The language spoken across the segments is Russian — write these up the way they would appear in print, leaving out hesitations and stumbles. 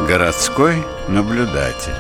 Городской наблюдатель.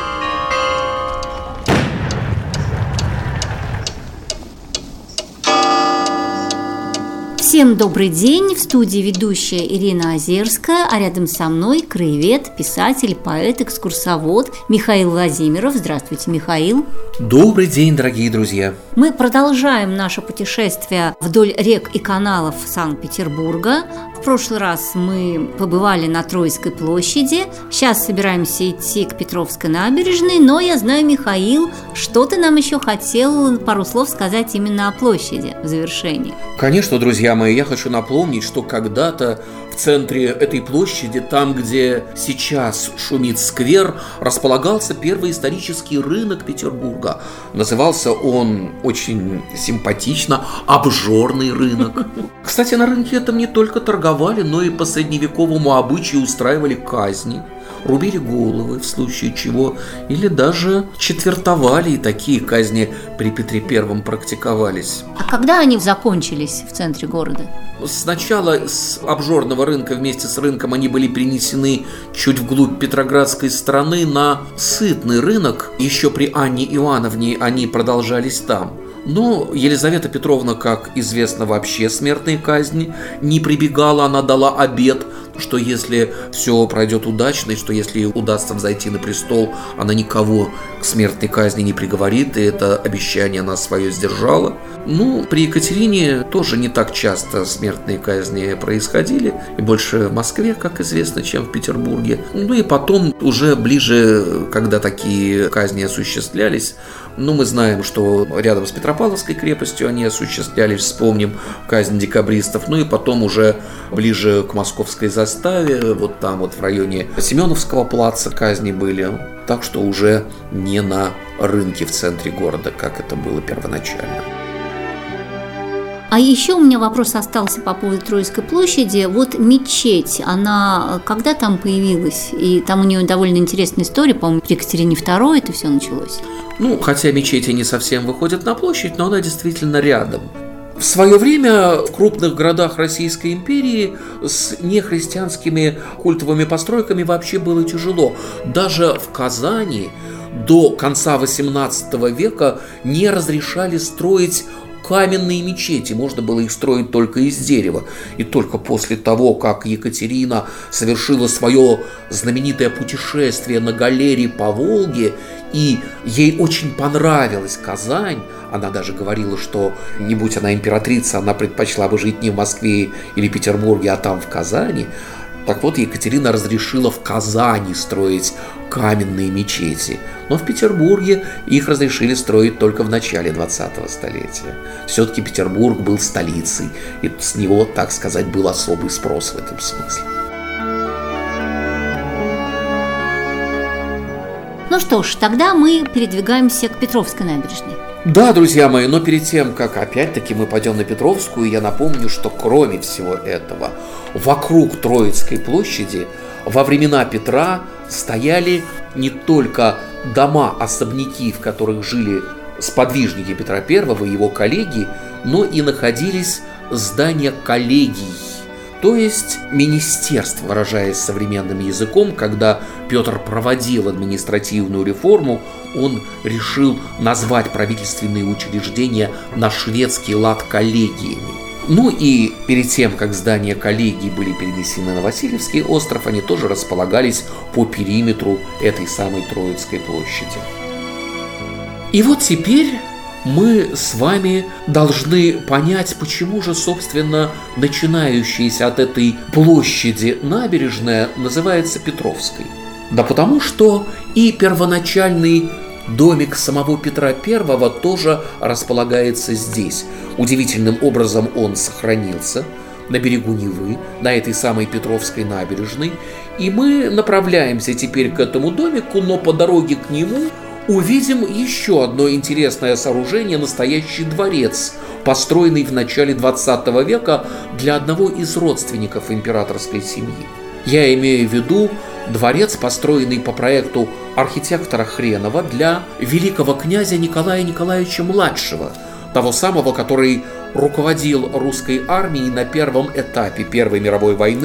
Всем добрый день! В студии ведущая Ирина Озерская, а рядом со мной краевед, писатель, поэт, экскурсовод Михаил Владимиров. Здравствуйте, Михаил! Добрый день, дорогие друзья! Мы продолжаем наше путешествие вдоль рек и каналов Санкт-Петербурга. В прошлый раз мы побывали на Троицкой площади. Сейчас собираемся идти к Петровской набережной, но я знаю, Михаил, что ты нам еще хотел пару слов сказать именно о площади в завершении. Конечно, друзья мои, я хочу напомнить, что когда-то в центре этой площади, там, где сейчас шумит сквер, располагался первый исторический рынок Петербурга. Назывался он очень симпатично «Обжорный рынок». Кстати, на рынке этом не только торговали, но и по средневековому обычаю устраивали казни, рубили головы в случае чего, или даже четвертовали, и такие казни при Петре I практиковались. А когда они закончились в центре города? Сначала с обжорного рынка вместе с рынком они были перенесены чуть вглубь Петроградской стороны на Сытный рынок. Еще при Анне Иоанновне они продолжались там. Но Елизавета Петровна, как известно, вообще смертной казни не прибегала. Она дала обет, что если все пройдет удачно, и что если ей удастся взойти на престол, она никого к смертной казни не приговорит, и это обещание она свое сдержала. При Екатерине тоже не так часто смертные казни происходили, и больше в Москве, как известно, чем в Петербурге. И потом, уже ближе, когда такие казни осуществлялись, мы знаем, что рядом с Петропавловской крепостью они осуществлялись, вспомним казнь декабристов, и потом уже ближе к Московской заставе, вот там вот в районе Семеновского плаца казни были, так что уже не на рынке в центре города, как это было первоначально. А еще у меня вопрос остался по поводу Троицкой площади. Вот мечеть, она когда там появилась? И там у нее довольно интересная история, по-моему, при Екатерине II это все началось. Хотя мечети не совсем выходят на площадь, но она действительно рядом. В свое время в крупных городах Российской империи с нехристианскими культовыми постройками вообще было тяжело. Даже в Казани до конца XVIII века не разрешали строить каменные мечети, можно было их строить только из дерева. И только после того, как Екатерина совершила свое знаменитое путешествие на галере по Волге, и ей очень понравилась Казань, она даже говорила, что не будь она императрица, она предпочла бы жить не в Москве или Петербурге, а там в Казани. Так вот, Екатерина разрешила в Казани строить каменные мечети, но в Петербурге их разрешили строить только в начале 20-го столетия. Все-таки Петербург был столицей, и с него, так сказать, был особый спрос в этом смысле. Ну что ж, тогда мы передвигаемся к Петровской набережной. Да, друзья мои, но перед тем, как опять-таки мы пойдем на Петровскую, я напомню, что кроме всего этого, вокруг Троицкой площади во времена Петра стояли не только дома, особняки, в которых жили сподвижники Петра I и его коллеги, но и находились здания коллегий, то есть министерств, выражаясь современным языком. Когда Петр проводил административную реформу, он решил назвать правительственные учреждения на шведский лад коллегиями. И перед тем, как здания коллегий были перенесены на Васильевский остров, они тоже располагались по периметру этой самой Троицкой площади. И вот теперь мы с вами должны понять, почему же, собственно, начинающаяся от этой площади набережная называется Петровской. Да потому что и первоначальный домик самого Петра I тоже располагается здесь. Удивительным образом он сохранился на берегу Невы, на этой самой Петровской набережной. И мы направляемся теперь к этому домику, но по дороге к нему увидим еще одно интересное сооружение, настоящий дворец, построенный в начале 20 века для одного из родственников императорской семьи. Я имею в виду дворец, построенный по проекту архитектора Хренова для великого князя Николая Николаевича Младшего, того самого, который руководил русской армией на первом этапе Первой мировой войны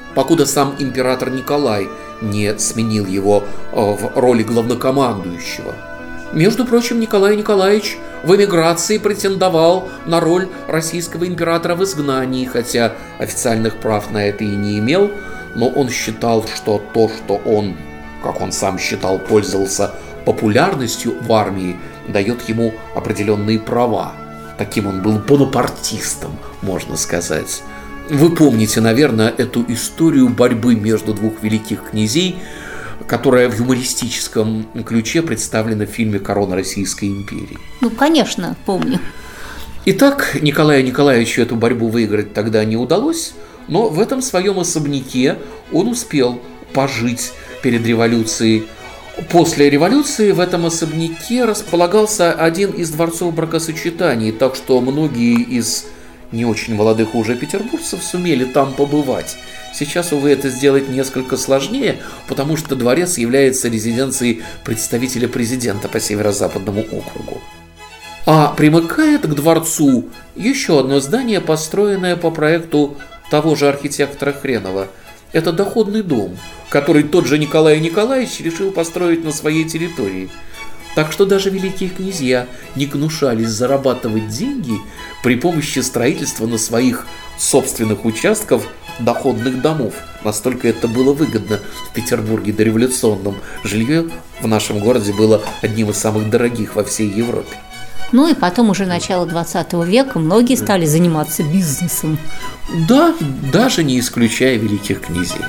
покуда сам император Николай не сменил его в роли главнокомандующего. Между прочим, Николай Николаевич в эмиграции претендовал на роль российского императора в изгнании, хотя официальных прав на это и не имел, но он считал, что то, что он, как он сам считал, пользовался популярностью в армии, дает ему определенные права. Таким он был бонапартистом, можно сказать. Вы помните, наверное, эту историю борьбы между двух великих князей, которая в юмористическом ключе представлена в фильме «Корона Российской империи». Ну, конечно, помню. Итак, Николаю Николаевичу эту борьбу выиграть тогда не удалось, но в этом своем особняке он успел пожить перед революцией. После революции в этом особняке располагался один из дворцов бракосочетаний, так что многие из не очень молодых уже петербуржцев сумели там побывать. Сейчас, увы, это сделать несколько сложнее, потому что дворец является резиденцией представителя президента по Северо-Западному округу. А примыкает к дворцу еще одно здание, построенное по проекту того же архитектора Хренова. Это доходный дом, который тот же Николай Николаевич решил построить на своей территории. Так что даже великие князья не гнушались зарабатывать деньги при помощи строительства на своих собственных участках доходных домов. Настолько это было выгодно в Петербурге дореволюционном. Жилье в нашем городе было одним из самых дорогих во всей Европе. Ну и потом уже начало 20 века многие стали заниматься бизнесом. Да, даже не исключая великих князей.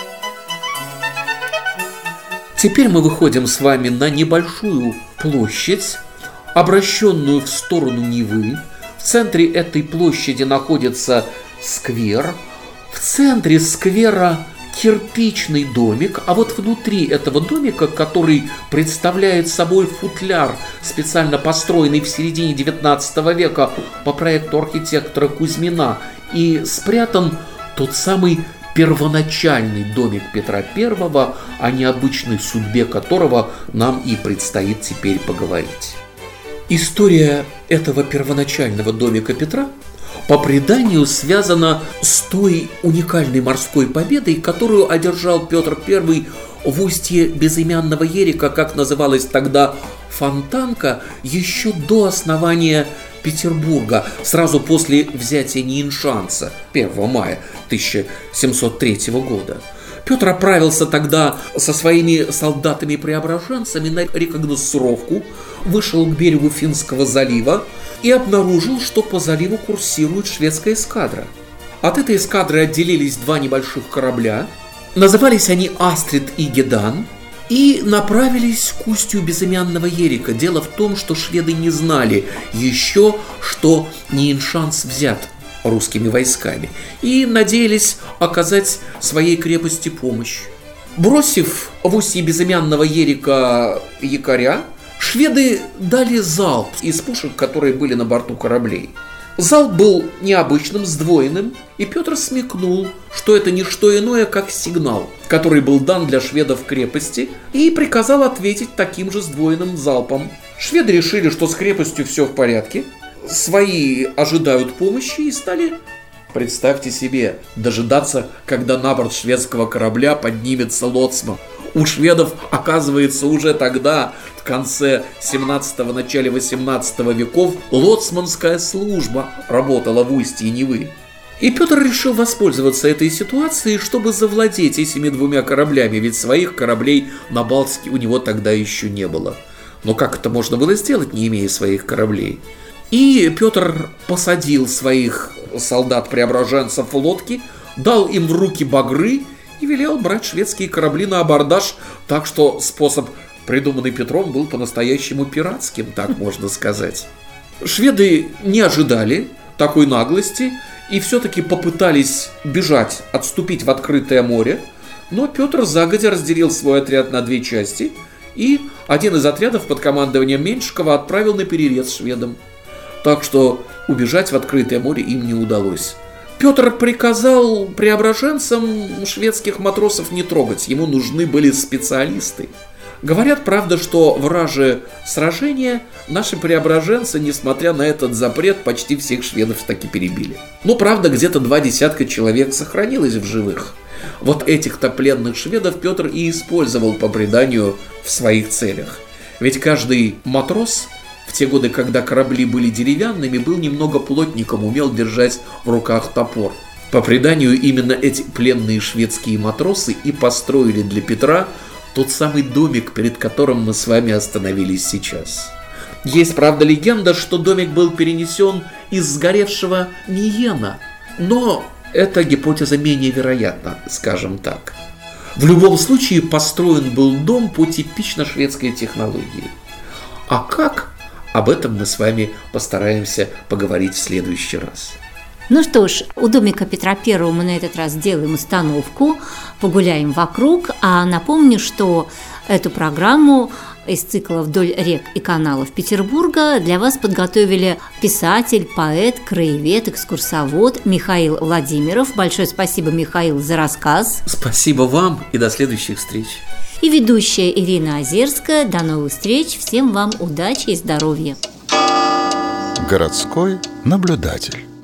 Теперь мы выходим с вами на небольшую площадь, обращенную в сторону Невы. В центре этой площади находится сквер. В центре сквера кирпичный домик, а вот внутри этого домика, который представляет собой футляр, специально построенный в середине XIX века по проекту архитектора Кузьмина, и спрятан тот самый первоначальный домик Петра I, о необычной судьбе которого нам и предстоит теперь поговорить. История этого первоначального домика Петра по преданию связана с той уникальной морской победой, которую одержал Петр I в устье безымянного Ерика, как называлась тогда Фонтанка, еще до основания Петербурга, сразу после взятия Ниншанса 1 мая 1703 года. Петр отправился тогда со своими солдатами-преображенцами на рекогносцировку, вышел к берегу Финского залива и обнаружил, что по заливу курсирует шведская эскадра. От этой эскадры отделились два небольших корабля, назывались они «Астрид» и «Гедан», и направились к устью безымянного Ерика. Дело в том, что шведы не знали еще, что Ниншанс взят русскими войсками, и надеялись оказать своей крепости помощь. Бросив в устье безымянного Ерика якоря, шведы дали залп из пушек, которые были на борту кораблей. Залп был необычным, сдвоенным, и Петр смекнул, что это не что иное, как сигнал, который был дан для шведов в крепости, и приказал ответить таким же сдвоенным залпом. Шведы решили, что с крепостью все в порядке, свои ожидают помощи, и стали, представьте себе, дожидаться, когда на борт шведского корабля поднимется лоцман. У шведов, оказывается, уже тогда, в конце 17-го, начале 18 веков, лоцманская служба работала в устье Невы. И Петр решил воспользоваться этой ситуацией, чтобы завладеть этими двумя кораблями, ведь своих кораблей на Балтике у него тогда еще не было. Но как это можно было сделать, не имея своих кораблей? И Петр посадил своих солдат-преображенцев в лодки, дал им в руки багры и велел брать шведские корабли на абордаж, так что способ, придуманный Петром, был по-настоящему пиратским, так можно сказать. Шведы не ожидали такой наглости и все-таки попытались бежать, отступить в открытое море, но Петр загодя разделил свой отряд на две части, и один из отрядов под командованием Меньшикова отправил на перерез шведам. Так что убежать в открытое море им не удалось. Петр приказал преображенцам шведских матросов не трогать, ему нужны были специалисты. Говорят, правда, что в раже сражения наши преображенцы, несмотря на этот запрет, почти всех шведов таки перебили. Но, правда, где-то 20 человек сохранилось в живых. Вот этих-то пленных шведов Петр и использовал по преданию в своих целях. Ведь каждый матрос в те годы, когда корабли были деревянными, был немного плотником, умел держать в руках топор. По преданию, именно эти пленные шведские матросы и построили для Петра тот самый домик, перед которым мы с вами остановились сейчас. Есть, правда, легенда, что домик был перенесен из сгоревшего Ниена, но эта гипотеза менее вероятна, скажем так. В любом случае, построен был дом по типично шведской технологии. А как? Об этом мы с вами постараемся поговорить в следующий раз. Ну что ж, у домика Петра I мы на этот раз сделаем остановку, погуляем вокруг, а напомню, что эту программу из цикла «Вдоль рек и каналов Петербурга» для вас подготовили писатель, поэт, краевед, экскурсовод Михаил Владимиров. Большое спасибо, Михаил, за рассказ. Спасибо вам и до следующих встреч. И ведущая Ирина Озерская. До новых встреч. Всем вам удачи и здоровья. Городской наблюдатель.